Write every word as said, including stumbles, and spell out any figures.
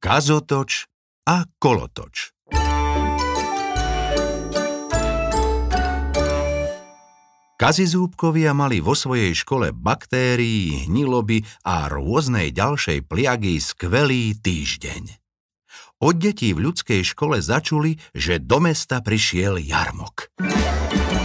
Kazotoč a kolotoč. Kazizúbkovia mali vo svojej škole baktérií, hniloby a rôznej ďalšej pliagy skvelý týždeň. Od detí v ľudskej škole začuli, že do mesta prišiel jarmok.